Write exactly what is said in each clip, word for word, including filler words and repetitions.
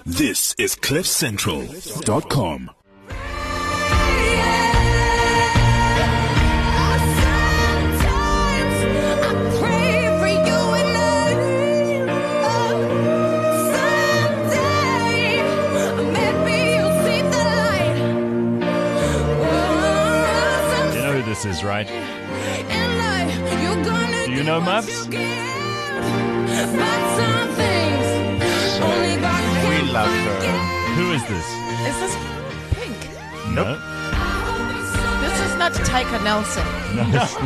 This is cliff central dot com. This is right. Do you know Mubs? We love her. Who is this? Is this Pink? Nope. This is not Tyka Nelson. No.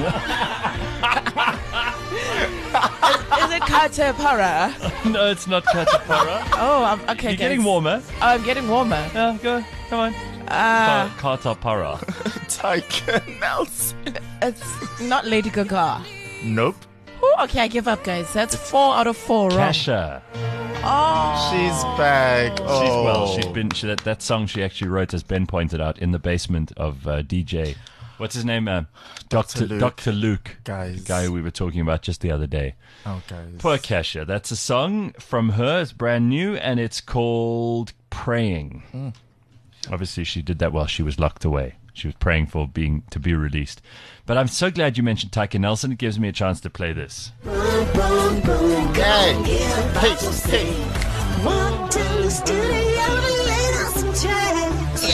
is, is it Kate Para? No, it's not Katapara. Oh, I'm, okay. You're guys. getting warmer. Oh, I'm getting warmer. Yeah, go. Come on. Uh, Katapara. Tyka Nelson. It's not Lady Gaga. Nope. Ooh, okay, I give up, guys. That's four out of four wrong. Kasha. Oh. She's back. Oh. She's well. She's been she, that, that song she actually wrote, as Ben pointed out, in the basement of uh, D J. What's his name? Uh, Doctor Luke. Doctor Luke. Guys. The guy we were talking about just the other day. Oh, guys. Poor Kasha. That's a song from her. It's brand new, and it's called Praying. Mm. Obviously, she did that while she was locked away. She was praying for being to be released. But I'm so glad you mentioned Tyka Nelson. It gives me a chance to play this. Boom, boom, boom. Hey. Hey. Hey. Walk to the studio and lay down some tracks.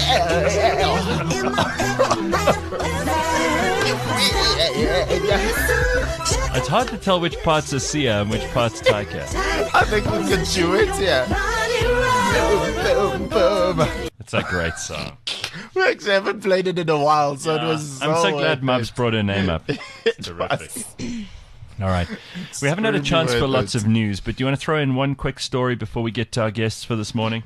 It's hard to tell which parts are Sia and which parts Tyka. I think we can do it, yeah. Boom, boom, boom. It's a great song. We actually haven't played it in a while, so Yeah. it was so I'm so glad epic. Mubs brought her name up. Terrific. All right. We haven't had a chance for lots of news, but do you want to throw in one quick story before we get to our guests for this morning?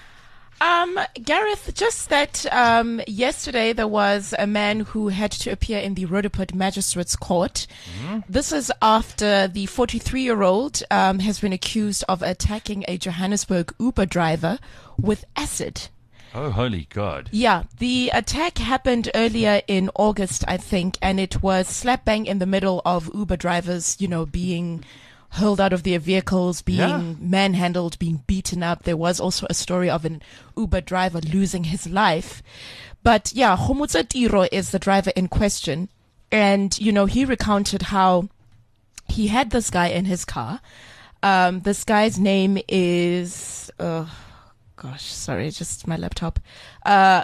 Um, Gareth, just that um, yesterday there was a man who had to appear in the Roodepoort Magistrates Court. Mm-hmm. This is after the forty-three-year-old um, has been accused of attacking a Johannesburg Uber driver with acid. Oh, holy God. Yeah, the attack happened earlier in August, I think, and it was slap bang in the middle of Uber drivers, you know, being hurled out of their vehicles, being Yeah. manhandled, being beaten up. There was also a story of an Uber driver losing his life. But yeah, Khomotso Tiro is the driver in question. And, you know, he recounted how he had this guy in his car. Um, this guy's name is... Uh, Gosh, sorry, just my laptop. Uh,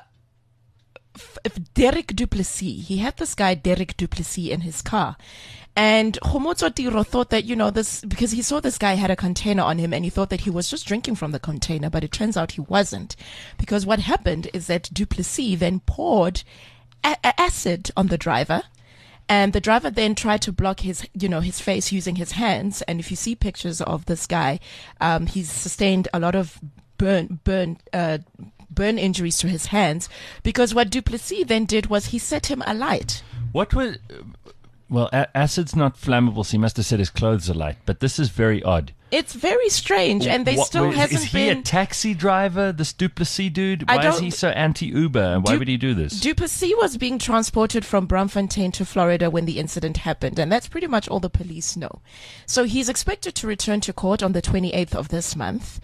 F- Derek Duplessis. He had this guy, Derek Duplessis, in his car. And Khomotso Tiro thought that, you know, this, because he saw this guy had a container on him and he thought that he was just drinking from the container, but it turns out he wasn't. Because what happened is that Duplessis then poured a- a- acid on the driver. And the driver then tried to block his, you know, his face using his hands. And if you see pictures of this guy, um, he's sustained a lot of burn, burn, uh, burn injuries to his hands, because what Duplessis then did was he set him alight. What was... Well, a- acid's not flammable, so he must have set his clothes alight. But this is very odd. It's very strange, and they What- still is, hasn't is he been... a taxi driver, this Duplessis dude? I Why is don't- he so anti-Uber, and why Du- would he do this? Duplessis was being transported from Braamfontein to Florida when the incident happened, and that's pretty much all the police know. So he's expected to return to court on the twenty-eighth of this month.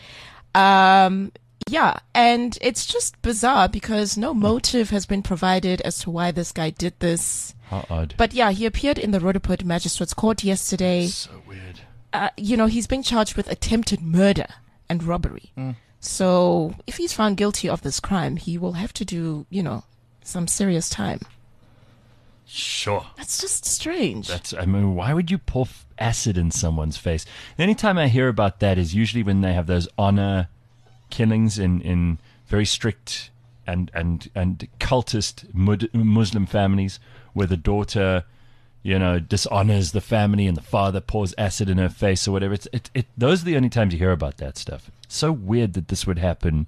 Um, yeah, and it's just bizarre because no motive has been provided as to why this guy did this. How odd. But yeah, he appeared in the Roodepoort Magistrates Court yesterday. So weird. Uh, you know, he's being charged with attempted murder and robbery. Mm. So if he's found guilty of this crime, he will have to do, you know, some serious time. Sure. That's just strange. That's, I mean, why would you pour f- acid in someone's face? The only time I hear about that is usually when they have those honor killings in, in very strict and, and, and cultist mud- Muslim families where the daughter, you know, dishonors the family and the father pours acid in her face or whatever. It's, it, it, those are the only times you hear about that stuff. So weird that this would happen.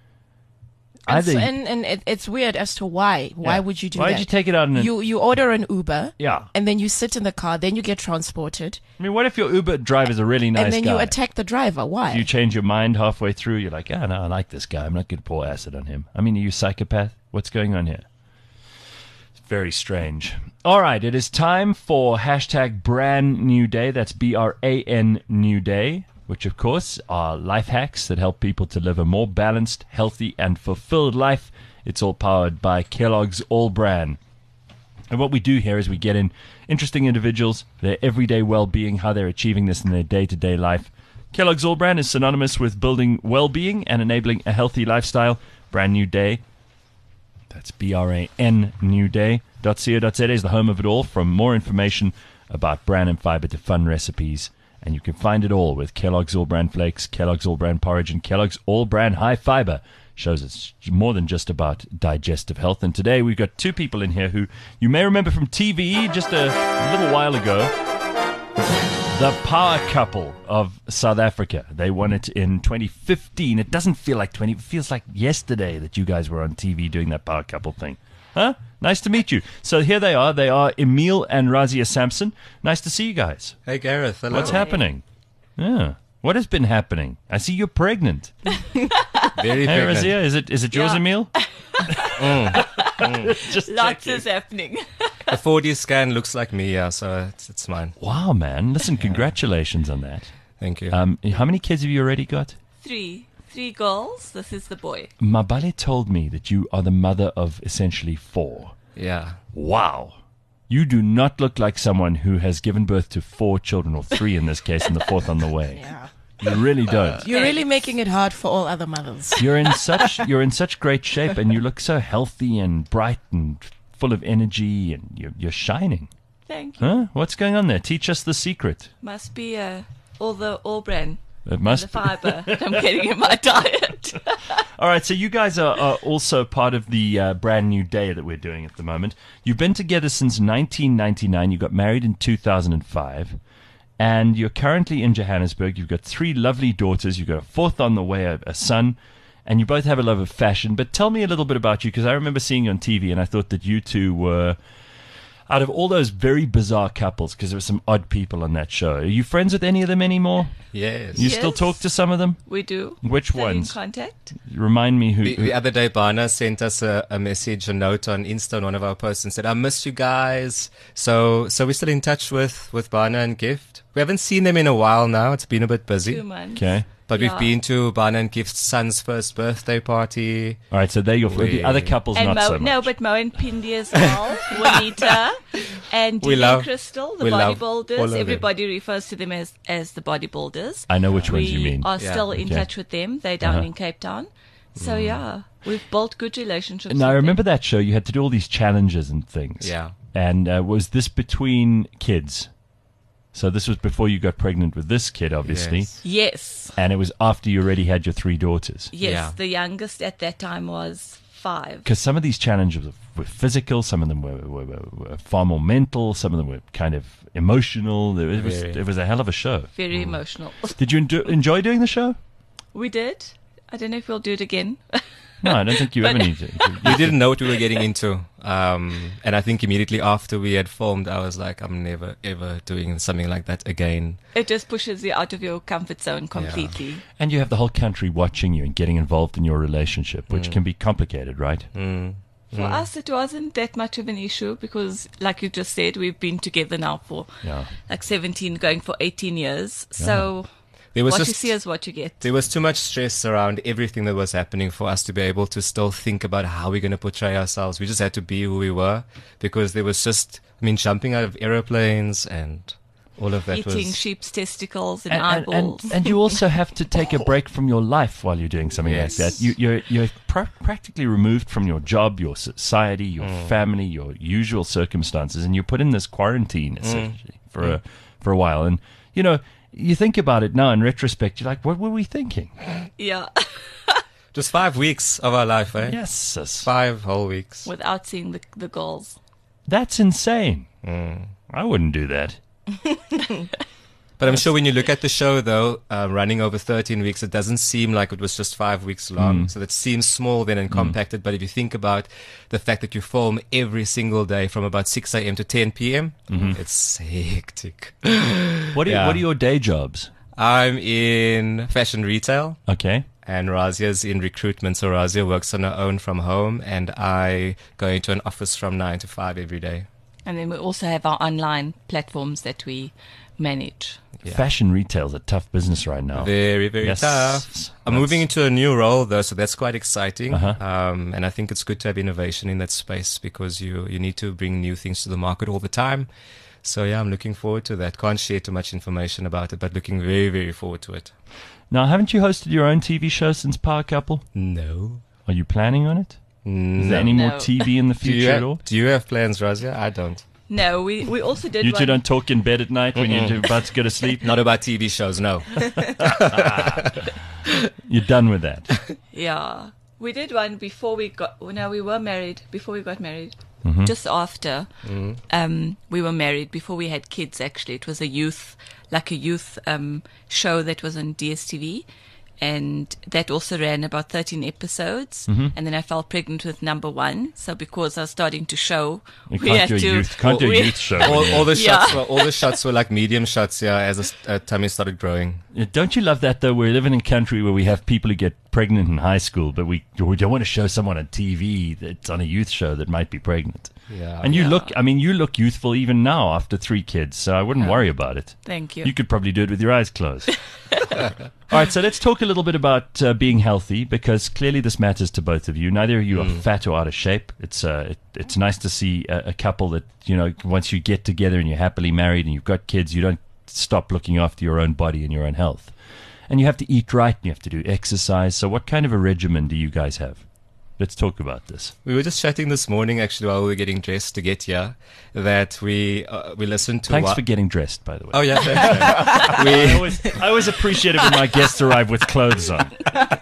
and, so- Either, and, and it, it's weird as to why. Why Yeah. would you do Why that? would you take it out in a... You, you order an Uber, Yeah. and then you sit in the car, then you get transported, I mean, what if your Uber driver's a really nice and then guy? you attack the driver. Why? You change your mind halfway through. You're like, yeah, no, I like this guy. I'm not going to pour acid on him. I mean, are you a psychopath? What's going on here? It's very strange. All right, it is time for hashtag brand new day. That's B R A N new day. which of course are life hacks that help people to live a more balanced, healthy, and fulfilled life. It's all powered by Kellogg's All Bran. And what we do here is we get in interesting individuals, their everyday well-being, how they're achieving this in their day-to-day life. Kellogg's All Bran is synonymous with building well-being and enabling a healthy lifestyle. Brand New Day. That's B R A N new day dot co dot za is the home of it all. From more information about bran and fiber to fun recipes. And you can find it all with Kellogg's All Bran Flakes, Kellogg's All Bran Porridge, and Kellogg's All Bran High Fiber. Shows it's more than just about digestive health. And today we've got two people in here who you may remember from T V just a little while ago. The power couple of South Africa. They won it in twenty fifteen. It doesn't feel like twenty. It feels like yesterday that you guys were on T V doing that power couple thing. Huh? Nice to meet you. So here they are. They are Emil and Razia Sampson. Nice to see you guys. Hey, Gareth. Hello. What's happening? Yeah. What has been happening? I see you're pregnant. Very Hey, pregnant. Razia, is it is it yours, Yeah. Emil? Just Lots checking. is happening. The four D scan looks like me, yeah, so it's, it's mine. Wow, man. Listen, congratulations on that. Thank you. Um, how many kids have you already got? Three. Three girls. This is the boy. Mabale told me that you are the mother of essentially four. yeah. Wow. You do not look like someone who has given birth to four children, or three in this case, and the fourth on the way. Yeah. You really don't. You're really making it hard for all other mothers. You're in such you're in such great shape, and you look so healthy and bright and full of energy, and you're, you're shining. Thank you. Huh? What's going on there? Teach us the secret. Must be uh, all the all bran, It the must. fiber that I'm getting in my diet. All right, so you guys are, are also part of the uh, Brand New Day that we're doing at the moment. You've been together since nineteen ninety-nine. You got married in two thousand five. And you're currently in Johannesburg. You've got three lovely daughters. You've got a fourth on the way, a, a son. And you both have a love of fashion. But tell me a little bit about you, because I remember seeing you on T V, and I thought that you two were, out of all those very bizarre couples, because there were some odd people on that show. Are you friends with any of them anymore? Yes. You still Yes. talk to some of them? We do. Which Stay ones? in contact. Remind me who. The, who the other day, Bana sent us a, a message, a note on Insta on one of our posts and said, I miss you guys. So so we're still in touch with, with Bana and Gift. We haven't seen them in a while now. It's been a bit Two busy. months. Okay. But Yeah. we've been to Bana and Gift's son's first birthday party. All right, so they're your. We- The other couples, And not Mo, so much. no, but Mo and Pindi as well, Juanita, and We Dean love- and Crystal, the we love all of bodybuilders. them. Everybody refers to them as, as the bodybuilders. I know which we ones you mean. are Yeah. still in Okay. touch with them. They're down Uh-huh. in Cape Town. So, yeah, we've built good relationships. Now, I with remember them. that show. You had to do all these challenges and things. Yeah. And uh, was this between kids? So this was before you got pregnant with this kid, obviously. Yes. Yes. And it was after you already had your three daughters. Yes, Yeah. the youngest at that time was five. Because some of these challenges were physical, some of them were, were, were, were far more mental, some of them were kind of emotional. It was, Very. it was a hell of a show. Very emotional. Did you enjo- enjoy doing the show? We did. I don't know if we'll do it again. No, I don't think you But- ever need to. We didn't know what we were getting into. Um, and I think immediately after we had formed, I was like, I'm never, ever doing something like that again. It just pushes you out of your comfort zone completely. And you have the whole country watching you and getting involved in your relationship, which can be complicated, right? Mm. For us, it wasn't that much of an issue because, like you just said, we've been together now for Yeah. like seventeen, going for eighteen years. So There was what you just, see is what you get. there was too much stress around everything that was happening for us to be able to still think about how we're going to portray ourselves. We just had to be who we were because there was just, I mean, jumping out of aeroplanes and all of that Eating was. sheep's testicles and, And, and, eyeballs. and, and you also have to take a break from your life while you're doing something Yes. like that. You, you're you're pr- practically removed from your job, your society, your family, your usual circumstances, and you're put in this quarantine essentially for a for a while. And you know, you think about it now in retrospect, you're like, what were we thinking? yeah, Just five weeks of our life, eh? Yes, sis. Five whole weeks. without seeing the the girls. That's insane. I wouldn't do that. But I'm sure when you look at the show, though, uh, running over thirteen weeks, it doesn't seem like it was just five weeks long. So that seems small then and compacted. But if you think about the fact that you film every single day from about six a.m. to ten p.m., it's hectic. What are Yeah. what are your day jobs? I'm in fashion retail. Okay. And Razia's in recruitment, so Razia works on her own from home, and I go into an office from nine to five every day. And then we also have our online platforms that we manage. Yeah. Fashion retail is a tough business right now. Very, very Yes. tough. I'm That's- moving into a new role though, so that's quite exciting. Uh-huh. Um, and I think it's good to have innovation in that space because you you need to bring new things to the market all the time. So yeah, I'm looking forward to that. Can't share too much information about it, but looking very, very forward to it. Now, haven't you hosted your own T V show since Power Couple? No. Are you planning on it? Is No. there any more No. T V in the Do you, future at have, all? do you have plans, Razia? I don't. No, we, we also did You two one. don't talk in bed at night when you're about to go to sleep? Not about T V shows, no. You're done with that. Yeah. We did one before we got, well, no, we were married, before we got married. Mm-hmm. Just after um, we were married, before we had kids, actually. It was a youth, like a youth um, show that was on D S T V. And that also ran about thirteen episodes. Mm-hmm. And then I fell pregnant with number one. So because I was starting to show, You we can't had do a to. youth, can't do a we- youth show. all, all the Yeah. shots were all the shots were like medium shots, yeah, as a s- uh, tummy started growing. Yeah, don't you love that though? We live in a country where we have people who get pregnant in high school, but we, we don't want to show someone on T V that's on a youth show that might be pregnant. Yeah. And you Yeah. look, I mean, you look youthful even now after three kids, so I wouldn't worry about it. Thank you. You could probably do it with your eyes closed. All right, so let's talk a little bit about uh, being healthy, because clearly this matters to both of you. Neither of you are fat or out of shape. It's uh, it, it's nice to see a, a couple that, you know, once you get together and you're happily married and you've got kids, you don't stop looking after your own body and your own health. And you have to eat right and you have to do exercise. So what kind of a regimen do you guys have? Let's talk about this. We were just chatting this morning, actually, while we were getting dressed to get here, that we uh, we listened to. Thanks wa- for getting dressed, by the way. Oh yeah, thanks, man. I we always, I always appreciate it when my guests arrive with clothes on.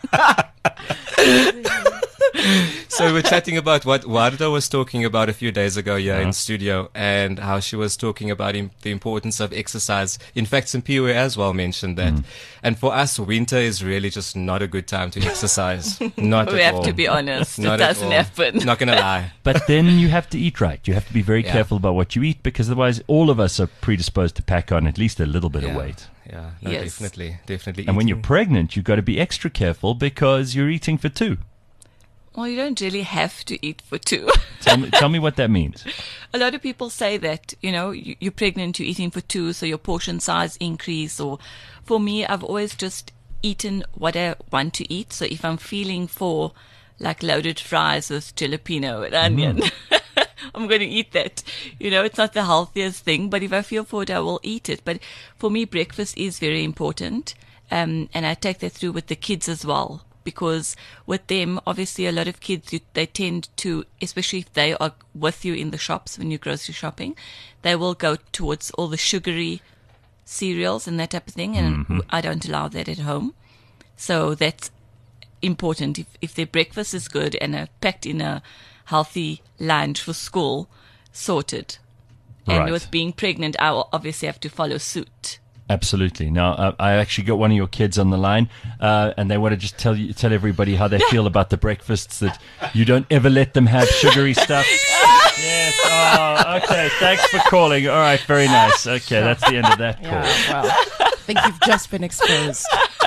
so we were chatting about what Wardo was talking about a few days ago here Uh-huh. in studio, and how she was talking about im- the importance of exercise. In fact, Simpiwe as well mentioned that. Mm. And for us, winter is really just not a good time to exercise. Not we at have all. to be honest. Not it at doesn't all. happen. Not gonna lie. But then you have to eat right. You have to be very Yeah. careful about what you eat, because otherwise all of us are predisposed to pack on at least a little bit Yeah. of weight. Yeah, no, Yes. definitely, definitely. And when you're eating- pregnant, you've got to be extra careful because you're eating for two. Well, you don't really have to eat for two. Tell me, tell me what that means. A lot of people say that, you know, you, you're pregnant, you're eating for two, so your portion size increase. Or for me, I've always just eaten what I want to eat. So if I'm feeling for like loaded fries with jalapeno and onion, I'm going to eat that. You know, it's not the healthiest thing, but if I feel for it, I will eat it. But for me, breakfast is very important. Um, and I take that through with the kids as well. Because with them, obviously, a lot of kids, you, they tend to, especially if they are with you in the shops when you're grocery shopping, they will go towards all the sugary cereals and that type of thing. And I don't allow that at home. So that's important. If, if their breakfast is good and are packed in a healthy lunch for school, sorted. And Right. with being pregnant, I will obviously have to follow suit. Absolutely. Now, uh, I actually got one of your kids on the line, uh, and they want to just tell you, tell everybody how they feel about the breakfasts, that you don't ever let them have sugary stuff. Yes. Oh, okay. Thanks for calling. All right. Very nice. Okay. That's the end of that call. Yeah, well, I think you've just been exposed.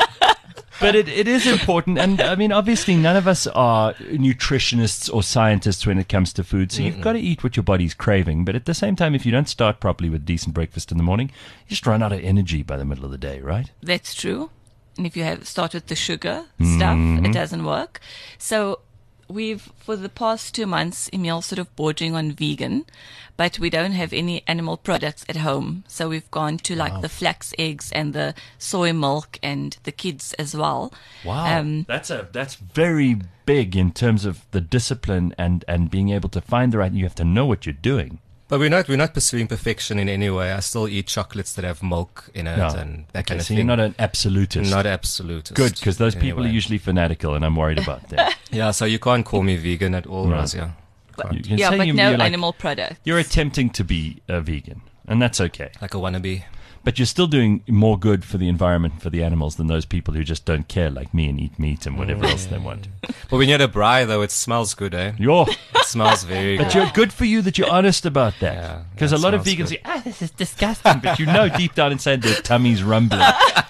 But it, it is important. And I mean, obviously, none of us are nutritionists or scientists when it comes to food. So you've got to eat what your body's craving. But at the same time, if you don't start properly with decent breakfast in the morning, you just run out of energy by the middle of the day, right? That's true. And if you have start with the sugar stuff, it doesn't work. So we've, for the past two months, Emil's sort of bordering on vegan, but we don't have any animal products at home. So we've gone to like the flax eggs and the soy milk and the kids as well. Um, that's a that's very big in terms of the discipline and, and being able to find the right. You have to know what you're doing. But we're not we're not pursuing perfection in any way. I still eat chocolates that have milk in it No. and that Okay, kind of so thing. you're not an absolutist. Not absolute. Good, because those people are usually fanatical, and I'm worried about that. Yeah, so you can't call me vegan at all, No. Razia. but, You can yeah, say but you- no you're like- animal products. You're attempting to be a vegan, and that's okay. Like a wannabe. But you're still doing more good for the environment and for the animals than those people who just don't care, like me, and eat meat and whatever else they want. But when you had a braai, though, it smells good, eh? You're, It smells very but good. you're good for you that you're honest about Yeah, that. Because that a lot of smells vegans good. say, ah, this is disgusting. But you know deep down inside their tummy's rumbling.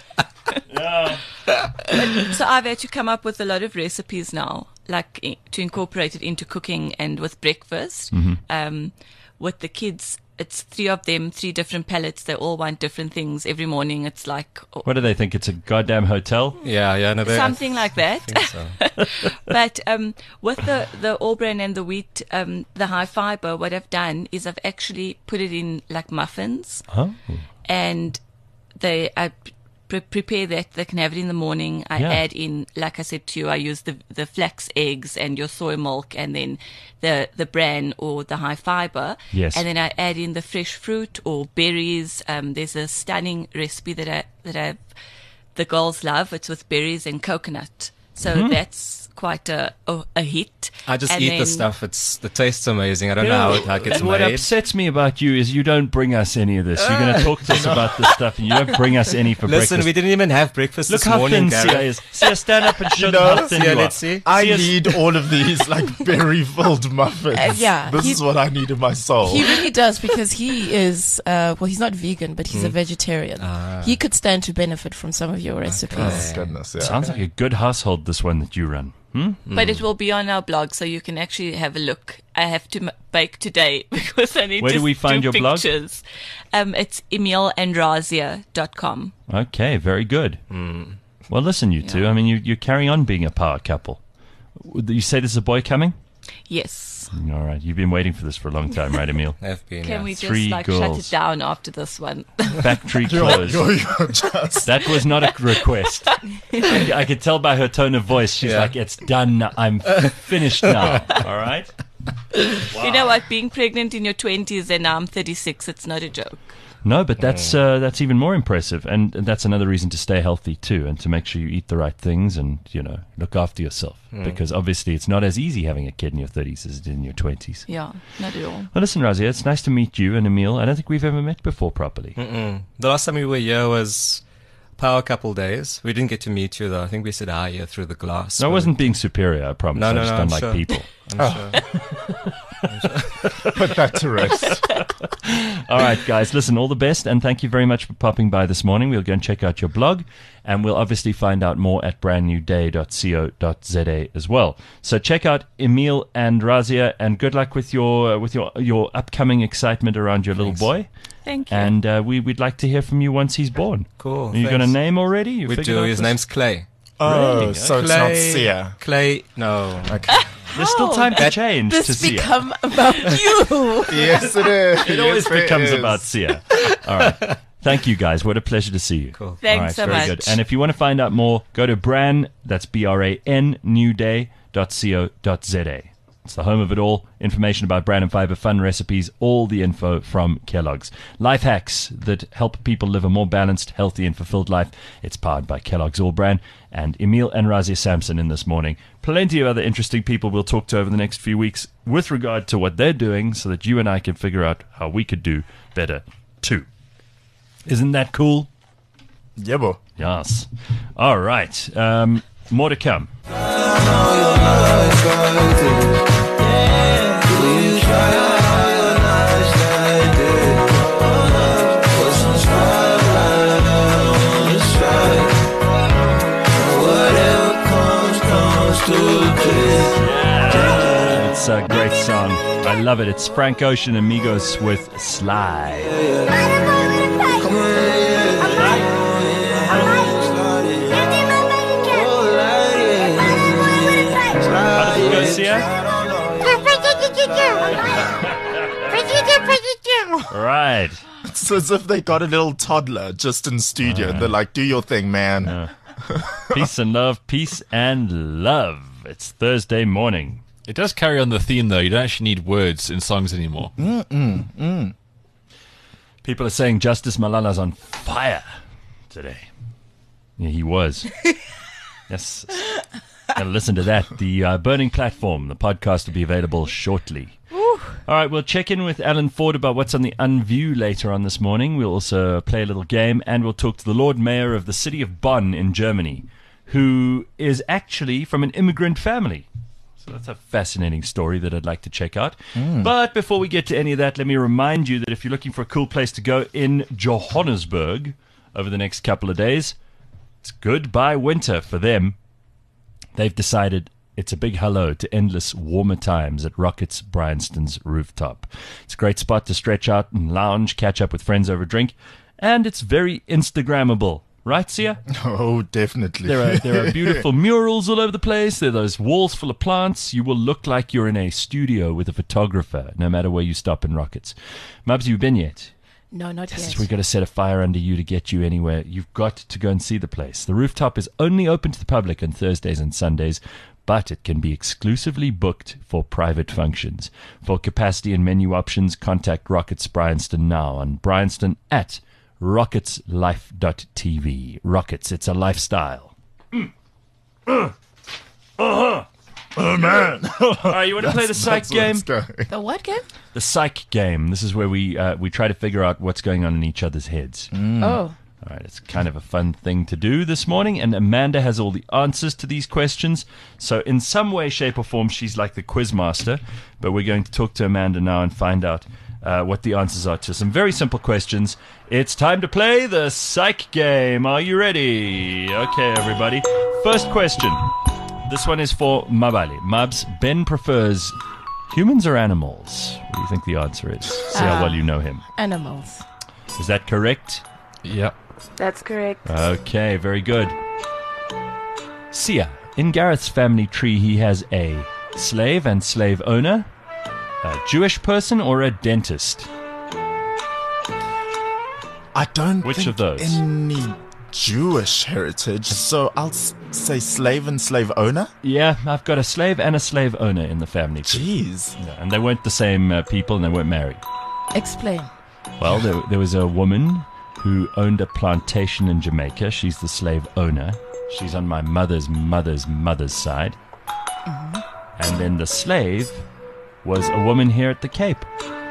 So I've had to come up with a lot of recipes now, like i- to incorporate it into cooking and with breakfast. Um, with the kids, it's three of them, three different pallets. They all want different things every morning. It's like What do they think? It's a goddamn hotel? Yeah, yeah, no, they, something like that. I think so. But um, with the, the all bran and the wheat, um, the high fiber, what I've done is I've actually put it in like muffins, Oh. and they I pre- prepare that. They can have it in the morning. I Yeah. add in, like I said to you, I use the the flax eggs and your soy milk, and then the the bran or the high fiber. Yes. And then I add in the fresh fruit or berries. Um, there's a stunning recipe that I that I the girls love. It's with berries and coconut. So that's quite a, a a hit. I just And eat then- the stuff. It's the taste's amazing. I don't know how it, how it gets What made. upsets me about you is you don't bring us any of this. You're going to talk to us about this stuff, and you don't bring us any for Listen, breakfast. we didn't even have breakfast Look this how morning, thin Gareth. Sia is. Sia, stand up and show You them know, how thin Sia, you are. let's see. I Sia's- need all of these like berry filled muffins. Uh, yeah, This he- is what I need in my soul. He really does, because he is, uh, well, he's not vegan, but he's a vegetarian. He could stand to benefit from some of your recipes. Oh, goodness, yeah. Sounds like a good household, this one that you run. Hmm? But it will be on our blog, so you can actually have a look. I have to m- bake today because I need Where to do we find do your blog? pictures. Um, it's emil and razia dot com. Okay, very good. Well, listen, you two. I mean, you, you're carrying on being a power couple. You say there's a boy coming? Yes. All right. You've been waiting for this for a long time, right, Emil? Have been, Can yeah. we just Three like shut girls. it down after this one? Factory You're, closed. you're, you're just. That was not a request. I, I could tell by her tone of voice. She's Yeah. like, it's done. now. I'm finished now. All right? You know what? Being pregnant in your twenties and now I'm thirty-six, it's not a joke. No, but that's uh, that's even more impressive, and that's another reason to stay healthy too, and to make sure you eat the right things, and you know, look after yourself, because obviously it's not as easy having a kid in your thirties as it is in your twenties. Yeah, not at all. Well, listen, Razia, it's nice to meet you and Emil. I don't think we've ever met before properly. Mm-mm. The last time we were here was Power Couple Days. We didn't get to meet you though. I think we said hi here through the glass. No, I but- wasn't being superior. I promise. No, no, I just no, don't I'm like sure. people. I'm sure. Put that to rest. All right, guys, listen, all the best, and thank you very much for popping by this morning. We'll go and check out your blog, and we'll obviously find out more at brand new day dot co dot za as well. So check out Emil and Razia, and good luck with your uh, with your your upcoming excitement around your little Thanks. boy. Thank you. And uh, we, we'd like to hear from you once he's born. Cool. Are you got a thanks. name already? You We figured do. out His this? name's Clay. Oh, Really? so it's Clay. not Sia. Clay. No. Okay. There's still time to change to This Sia. become about you. Yes, it is. It always Yes, becomes is. about Sia. All right. Thank you, guys. What a pleasure to see you. Cool. Thanks All right, so very much. good. And if you want to find out more, go to Bran, that's B R A N, newday dot co dot za. It's the home of it all. Information about bran and fiber, fun recipes, all the info from Kellogg's. Life hacks that help people live a more balanced, healthy, and fulfilled life. It's powered by Kellogg's All Bran and Emil and Razia Sampson in this morning. Plenty of other interesting people we'll talk to over the next few weeks with regard to what they're doing so that you and I can figure out how we could do better too. Isn't that cool? Yeah, boy. Yes. All right. Um, more to come. Yeah. It's a great song. I love it. It's Frank Ocean and Migos with Slide. How does it go, Sia? Right. It's as if they got a little toddler just in studio. and they're like, do your thing, man. Peace and love. Peace and love. It's Thursday morning. It does carry on the theme, though. You don't actually need words in songs anymore. People are saying Justice Malala's on fire today. Yeah, he was. Yes. Gotta listen to that. The uh, Burning Platform. The podcast will be available shortly. All right, we'll check in with Alan Ford about what's on the Unview later on this morning. We'll also play a little game, and we'll talk to the Lord Mayor of the city of Bonn in Germany, who is actually from an immigrant family. So that's a fascinating story that I'd like to check out. But before we get to any of that, let me remind you that if you're looking for a cool place to go in Johannesburg over the next couple of days, it's goodbye winter for them. They've decided It's a big hello to endless warmer times at Rockets Bryanston's rooftop. It's a great spot to stretch out and lounge, catch up with friends over a drink, and it's very Instagrammable. Right, Sia? Oh, definitely. There are there are beautiful murals all over the place. There are those walls full of plants. You will look like you're in a studio with a photographer, no matter where you stop in Rockets. Mubs, you been yet? No, not Yes, yet. we've got to set a fire under you to get you anywhere. You've got to go and see the place. The rooftop is only open to the public on Thursdays and Sundays, but it can be exclusively booked for private functions. For capacity and menu options, contact Rockets Bryanston now on Bryanston at rockets life dot t v. Rockets, it's a lifestyle. Mm. Uh. Uh-huh. Oh, man. All right, you want to play the psych That's where game? it's going. The what game? The psych game. This is where we uh, we try to figure out what's going on in each other's heads. Mm. Oh. All right, it's kind of a fun thing to do this morning, and Amanda has all the answers to these questions. So in some way, shape, or form, she's like the quiz master, but we're going to talk to Amanda now and find out uh, what the answers are to some very simple questions. It's time to play the psych game. Are you ready? Okay, everybody. First question. This one is for Mabali. Mabs, Ben prefers humans or animals? What do you think the answer is? See how Uh, well you know him. Animals. Is that correct? Yep. That's correct. Okay, very good. Sia, in Gareth's family tree, he has a slave and slave owner, a Jewish person, or a dentist. I don't Which think of those? any Jewish heritage, so I'll s- say slave and slave owner. Yeah, I've got a slave and a slave owner in the family tree. Jeez. Yeah, and they weren't the same uh, people, and they weren't married. Explain. Well, there, there was a woman who owned a plantation in Jamaica. She's the slave owner. She's on my mother's mother's mother's side. And then the slave was a woman here at the Cape.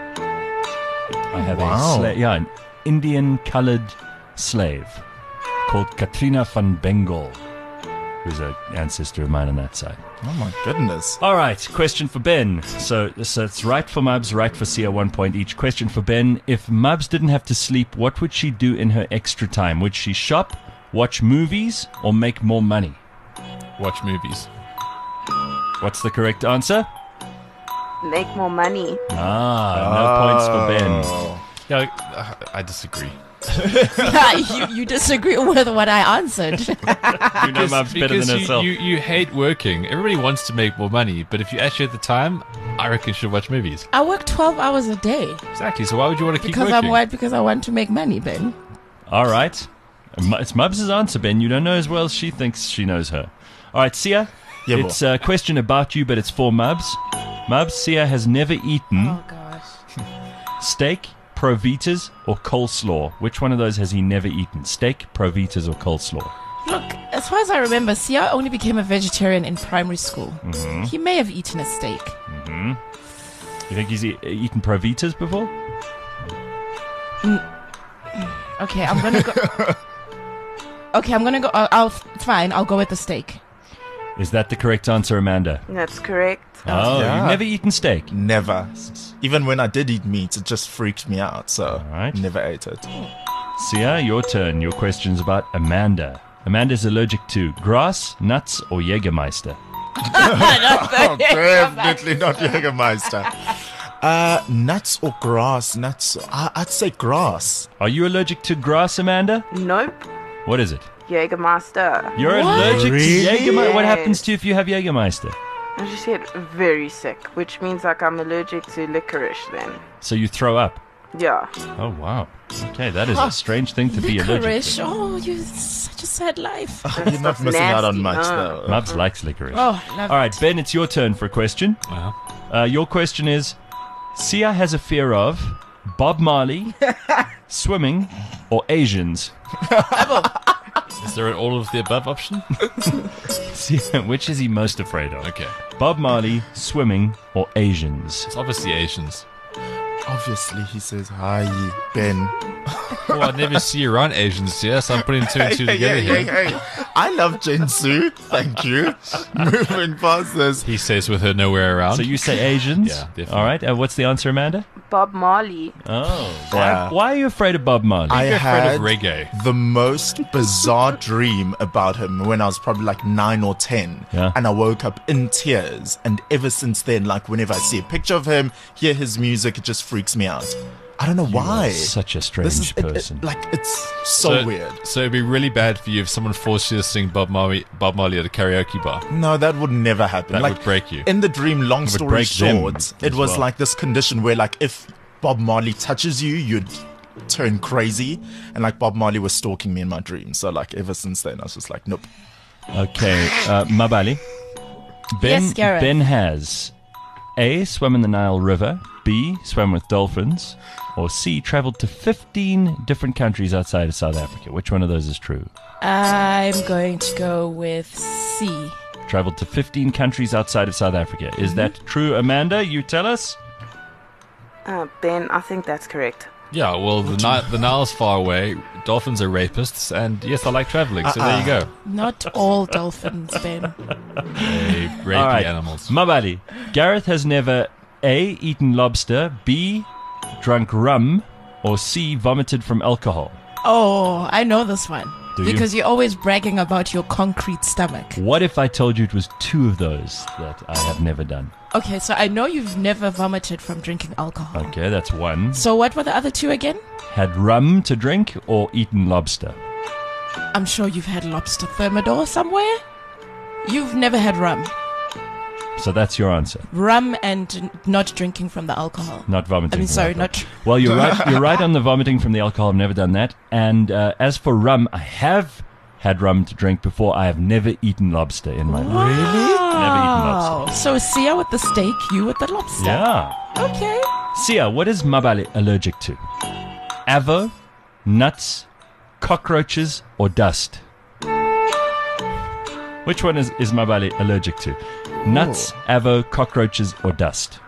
I have Wow. a slave, yeah, an Indian-colored slave called Katrina van Bengal, who's an ancestor of mine on that side. Oh, my goodness. All right, question for Ben. So, so it's right for Mubs, right for Sia, one point each. Question for Ben. If Mubs didn't have to sleep, what would she do in her extra time? Would she shop, watch movies, or make more money? Watch movies. What's the correct answer? Make more money. Ah, no points for Ben. Oh. Yeah, I, I disagree. you, you disagree with what I answered. You know Mubs better because than you, herself. you, you hate working. Everybody wants to make more money, but if you actually have the time, I reckon you should watch movies. I work twelve hours a day Exactly. So why would you want to keep because working? I'm white because I want to make money, Ben. All right. M- It's Mubs' answer, Ben. You don't know as well as she thinks she knows her. All right, Sia. Yeah, boy. it's a question about you, but it's for Mubs. Mubs, Sia has never eaten Oh gosh. steak, Provitas, or coleslaw. Which one of those has he never eaten? Steak, Provitas, or coleslaw? Look, as far as I remember, Sia only became a vegetarian in primary school. Mm-hmm. He may have eaten a steak. You think he's e- eaten Provitas before? Okay, I'm gonna go. Okay, I'm gonna go. I'll, I'll fine. I'll go with the steak. Is that the correct answer, Amanda? That's correct. Oh, Yeah. you've never eaten steak. Never. Even when I did eat meat, it just freaked me out, so right. never ate it. Sia, your turn. Your question's about Amanda. Amanda's allergic to grass, nuts, or Jägermeister. Oh, definitely not Jägermeister. Uh, nuts or grass? Nuts. I- I'd say grass. Are you allergic to grass, Amanda? Nope. What is it? Jägermeister. You're What? allergic Really? to Jägermeister. What Yes. happens to you if you have Jägermeister? I just get very sick, which means like I'm allergic to licorice then. So you throw up. Yeah. Oh, wow. Okay, that is a strange thing to be allergic Licorice. to. Oh, you such a sad life. You're not missing out on nasty. much, Uh. though. Mubs likes licorice. Oh, love All right, Ben, it's your turn for a question. Uh-huh. Uh, your question is, Sia has a fear of Bob Marley, swimming, or Asians. Is there an all of the above option? Sia, which is he most afraid of? Okay. Bob Marley, swimming, or Asians? It's obviously Asians. Obviously, he says, hi, Ben. Well, I never see you around Asians here, so I'm putting two and two Hey, together hey, here. hey, hey. I love Jinsu. Thank you. Moving past this. He says with her nowhere around. So you say Asians? Yeah, definitely. All right. Uh, what's the answer, Amanda? Bob Marley. Oh. Yeah. Why, why are you afraid of Bob Marley? I You're afraid had of reggae. the most bizarre dream about him when I was probably like nine or ten. Yeah. And I woke up in tears. And ever since then, like whenever I see a picture of him, hear his music, it just freaks me out. I don't know You why. are such a strange This is it- it- person. like it's so, weird. So it'd be really bad for you if someone forced you to sing Bob Marley, Bob Marley at a karaoke bar. No, that would never happen. That like, would break you. In the dream, long would story break them short, it as was well. like this condition where, like, if Bob Marley touches you, you'd turn crazy. And like Bob Marley was stalking me in my dream. So like ever since then, I was just like, nope. Okay, uh, Mabali. Ben, Yes, Gareth. Ben has A, swam in the Nile River, B, swam with dolphins, or C, traveled to fifteen different countries outside of South Africa. Which one of those is true? I'm going to go with C. Traveled to fifteen countries outside of South Africa. Is that true, Amanda? You tell us? Uh, Ben, I think that's correct. Yeah, well, the, Ni- the Nile's far away, dolphins are rapists, and yes, I like traveling, so there you go. Not all dolphins, Ben. They rapey All right. animals. Mabali. Gareth has never A, eaten lobster, B, drunk rum, or C, vomited from alcohol. Oh, I know this one. Do you? Because you're always bragging about your concrete stomach. What if I told you it was two of those that I have never done? Okay, so I know you've never vomited from drinking alcohol. Okay, that's one. So what were the other two again? Had rum to drink or eaten lobster? I'm sure you've had lobster thermidor somewhere. You've never had rum. So that's your answer. Rum and n- not drinking from the alcohol. Not vomiting. I mean, from sorry, alcohol. not. Tr- Well, you're right. You're right on the vomiting from the alcohol. I've never done that. And uh, as for rum, I have had rum to drink before. I have never eaten lobster in my life. Never eaten lobster. Oh, so Sia with the steak, you with the lobster. Yeah. Okay. Sia, what is Mabali allergic to? Avo, nuts, cockroaches, or dust? Which one is, is Mabali allergic to? Nuts, avo, cockroaches, or dust?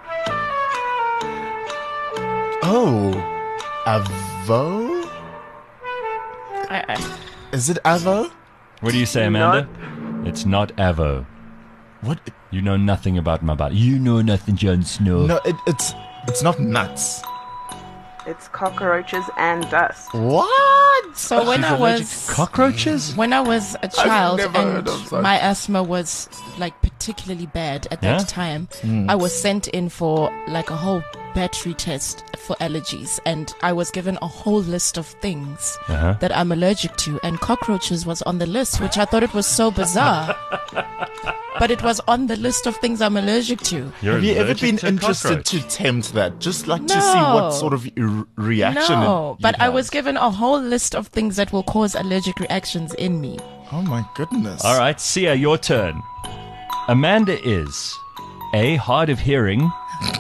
Oh, Avo? I, I, Is it Avo? What do you say, Amanda? It's not avo. What? You know nothing about Mabali. You know nothing, Jon Snow. No, it, it's it's not nuts. It's cockroaches and dust. What? so when I allergic was to cockroaches? when I was a child never and heard of such. my asthma was like particularly bad at that Yeah? time, I was sent in for like a whole battery test for allergies, and I was given a whole list of things Uh-huh. that I'm allergic to, and cockroaches was on the list, which I thought it was so bizarre. But it was on the list of things I'm allergic to. You're Have you ever allergic been to a interested cockroach. to tempt that? Just like to see what No. sort of r- reaction. No, it- but you'd I have. was given a whole list of things that will cause allergic reactions in me. Oh my goodness. All right, Sia, your turn. Amanda is A, hard of hearing,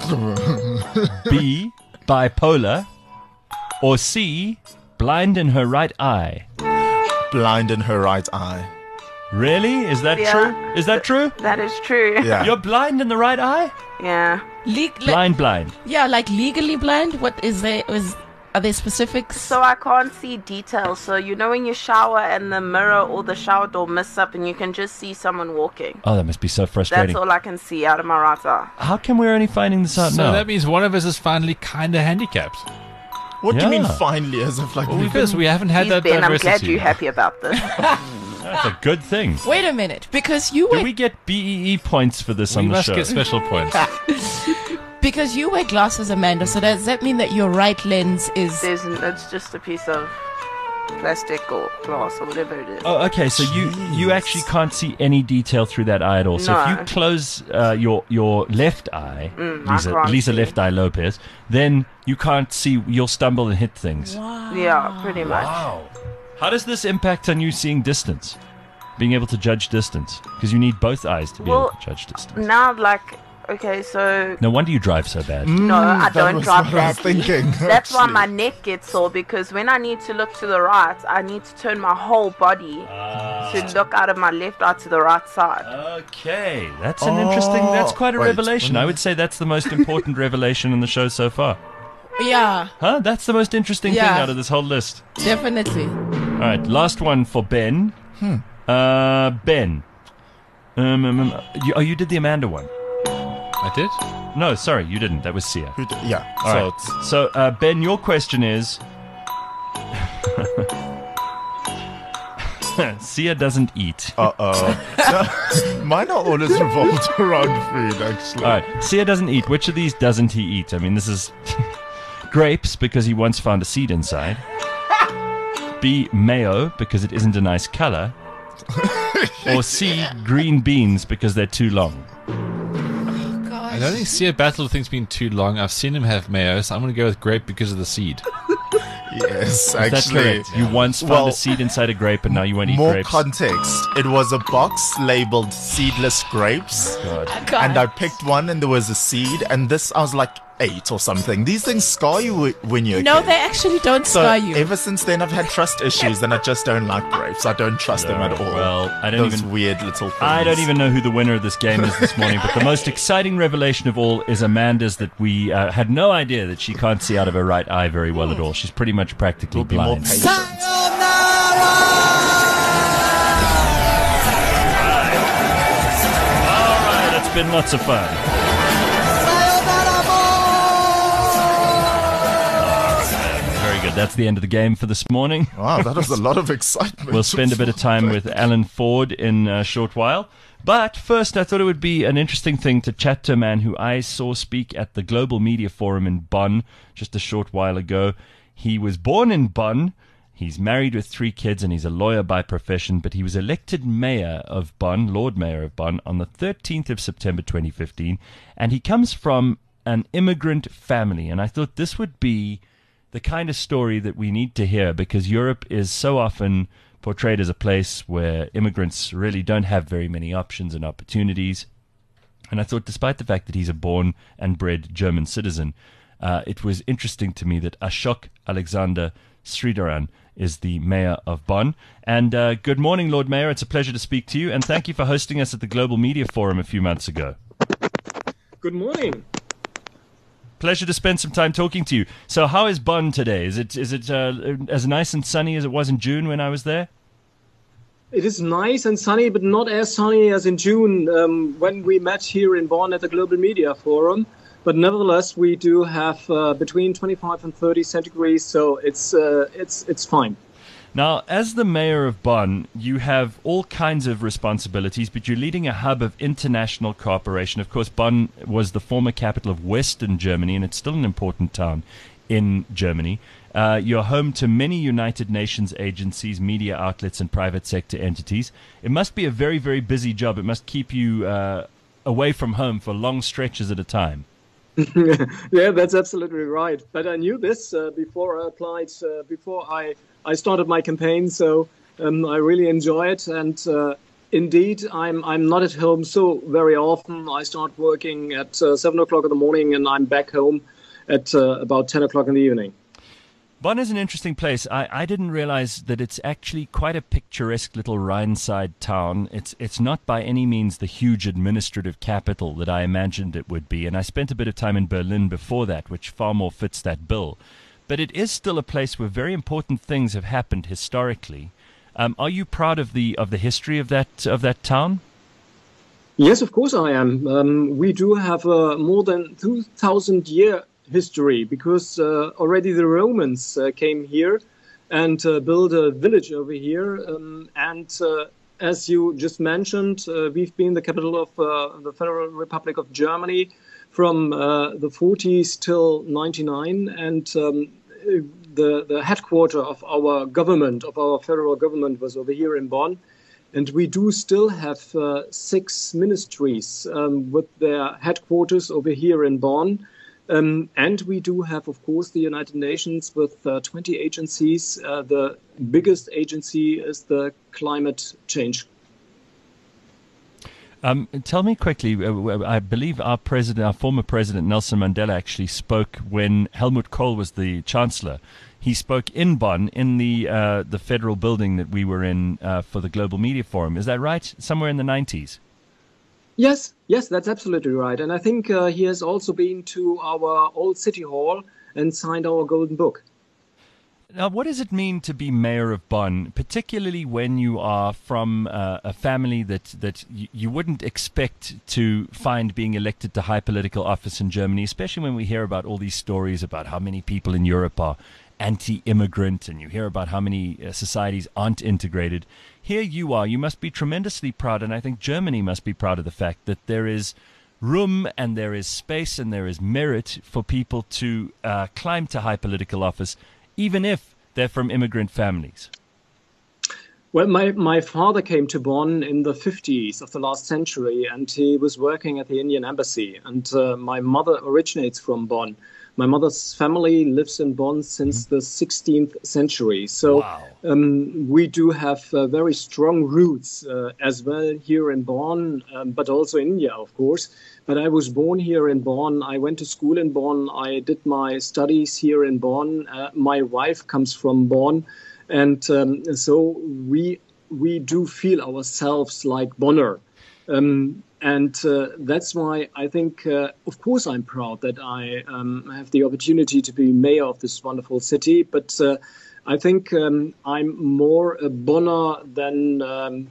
B, bipolar, or C, blind in her right eye. Blind in her right eye. Really? Is that Yeah. true? Is that true? That is true. Yeah. You're blind in the right eye? Yeah. Le- le- Blind, blind. Yeah, like legally blind. What is there? Is are there specifics? So I can't see details. So you know when you shower and the mirror or the shower door mists up and you can just see someone walking. Oh, that must be so That's frustrating. all I can see out of my right eye. How come we're only finding this out So now? that means one of us is finally kind of handicapped. What do you mean Yeah. finally? As if like Well, we've because we haven't had Please, that Ben, I'm diversity. glad you're happy about this. That's a good thing. Wait a minute, because you Do wear we get B E E points for this We on the must show? get special points. because you wear glasses, Amanda. So does that mean that your right lens is? There's, it's just a piece of plastic or glass or whatever it is. Oh, okay. So you you actually can't see any detail through that eye at all. So if No. you close uh, your your left eye, Mm, I Lisa, can't Lisa see. Left Eye Lopez, then you can't see. You'll stumble and hit things. Yeah, pretty much. Wow. How does this impact on you seeing distance? Being able to judge distance? Because you need both eyes to be Well, able to judge distance. Now, like, okay, so No wonder you drive so bad. no, I that don't was drive what I was badly. thinking, That's why actually. my neck gets sore, because when I need to look to the right, I need to turn my whole body Ah. to look out of my left eye to the right side. Okay, that's an interesting. That's quite a Wait, revelation. when- I would say that's the most important revelation in the show so far. Yeah, Huh? That's the most interesting Yeah. thing out of this whole list. definitely. All right, last one for Ben. Uh, Ben. Um, um, um, you, oh, you did the Amanda one. I did? No, sorry, you didn't. That was Sia. Who d- yeah. All so right. it's, So, uh, Ben, your question is... Sia doesn't eat. uh oh. Mine are always revolved around food, actually. All right, Sia doesn't eat. Which of these doesn't he eat? I mean, this is grapes because he once found a seed inside. B, mayo because it isn't a nice color. Or C, green beans because they're too long. I don't think Sia battled with things being too long. I've seen him have mayo, so I'm going to go with grape because of the seed. Yes, That's actually. correct. You once found Well, a seed inside a grape and now you won't eat More grapes. context. It was a box labeled seedless grapes. God. And I picked one and there was a seed. And this, I was like eight or something. These things scar you wh- when you're a No, kid. they actually don't So scar you. ever since then, I've had trust issues, and I just don't like grapes. I don't trust them at all. Well, I don't Those even- weird little things. I don't even know who the winner of this game is this morning, but the most exciting revelation of all is Amanda's that we uh, had no idea that she can't see out of her right eye very well at all. She's pretty much practically We'll be more blind. patient. All right, it's been lots of fun. Very good. That's the end of the game for this morning. Wow, that was a lot of excitement. We'll spend a bit of time with Alan Ford in a short while. But first, I thought it would be an interesting thing to chat to a man who I saw speak at the Global Media Forum in Bonn just a short while ago. He was born in Bonn. He's married with three kids and he's a lawyer by profession, but he was elected mayor of Bonn, Lord Mayor of Bonn, on the thirteenth of September twenty fifteen. And he comes from an immigrant family. And I thought this would be the kind of story that we need to hear because Europe is so often portrayed as a place where immigrants really don't have very many options and opportunities. And I thought, despite the fact that he's a born and bred German citizen, uh, it was interesting to me that Ashok Alexander Sridharan is the mayor of Bonn. And uh, good morning, Lord Mayor. It's a pleasure to speak to you. And thank you for hosting us at the Global Media Forum a few months ago. Good morning. Pleasure to spend some time talking to you. So how is Bonn today? Is it is it uh, as nice and sunny as it was in June when I was there? It is nice and sunny, but not as sunny as in June um, when we met here in Bonn at the Global Media Forum. But nevertheless, we do have uh, between twenty-five and thirty centigrades, so it's uh, it's it's fine. Now, as the mayor of Bonn, you have all kinds of responsibilities, but you're leading a hub of international cooperation. Of course, Bonn was the former capital of Western Germany, and it's still an important town in Germany. Uh, you're home to many United Nations agencies, media outlets, and private sector entities. It must be a very, very busy job. It must keep you uh, away from home for long stretches at a time. Yeah, that's absolutely right. But I knew this uh, before I applied, uh, before I, I started my campaign. So um, I really enjoy it. And uh, indeed, I'm I'm not at home so very often. I start working at uh, seven o'clock in the morning and I'm back home at uh, about ten o'clock in the evening. Bonn is an interesting place. I, I didn't realize that it's actually quite a picturesque little Rhineside town. It's it's not by any means the huge administrative capital that I imagined it would be. And I spent a bit of time in Berlin before that, which far more fits that bill. But it is still a place where very important things have happened historically. Um, are you proud of the of the history of that of that town? Yes, of course I am. Um, we do have a more than two thousand year history because uh, already the Romans uh, came here and uh, built a village over here. Um, and uh, as you just mentioned, uh, we've been the capital of uh, the Federal Republic of Germany from uh, the forties till ninety-nine. And um, the, the headquarter of our government, of our federal government, was over here in Bonn. And we do still have uh, six ministries um, with their headquarters over here in Bonn. Um, and we do have, of course, the United Nations with uh, twenty agencies. Uh, the biggest agency is the climate change. Um, tell me quickly, uh, I believe our president, our former president, Nelson Mandela, actually spoke when Helmut Kohl was the chancellor. He spoke in Bonn, in the uh, the federal building that we were in uh, for the Global Media Forum. Is that right? Somewhere in the nineties? Yes, yes, that's absolutely right. And I think uh, he has also been to our old city hall and signed our golden book. Now, what does it mean to be mayor of Bonn, particularly when you are from uh, a family that, that y- you wouldn't expect to find being elected to high political office in Germany, especially when we hear about all these stories about how many people in Europe are anti-immigrant, and you hear about how many uh, societies aren't integrated. Here you are. You must be tremendously proud, and I think Germany must be proud of the fact that there is room and there is space and there is merit for people to uh, climb to high political office, even if they're from immigrant families. Well, my, my father came to Bonn in the fifties of the last century, and he was working at the Indian embassy. And uh, my mother originates from Bonn. My mother's family lives in Bonn since mm-hmm. the sixteenth century. So wow. um, we do have uh, very strong roots uh, as well here in Bonn, um, but also in India, of course. But I was born here in Bonn. I went to school in Bonn. I did my studies here in Bonn. Uh, my wife comes from Bonn. And um, so we we do feel ourselves like Bonner. Um, and uh, that's why I think, uh, of course, I'm proud that I um, have the opportunity to be mayor of this wonderful city. But uh, I think um, I'm more a Bonner than um,